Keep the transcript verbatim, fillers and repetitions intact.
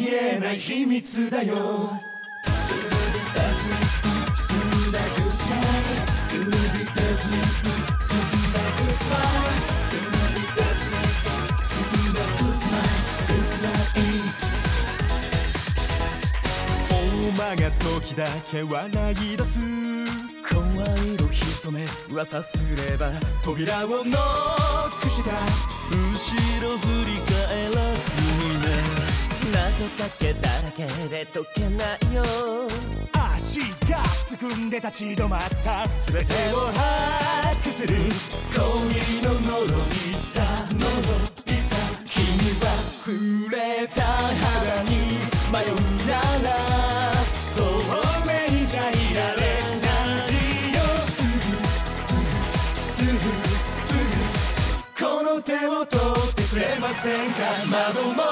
言えない秘密だよ。 馬が時だけ笑い出す。 声色潜め噂すれば扉をノックした。 後ろ振り返らずにね。 謎かけだらけで解けないよ。足がすくんで立ち止まった。全てを把握する恋の呪いさ、呪いさ。君は触れた肌に迷うなら透明じゃいられないよ。すぐすぐすぐすぐこの手を取ってくれませんか。窓も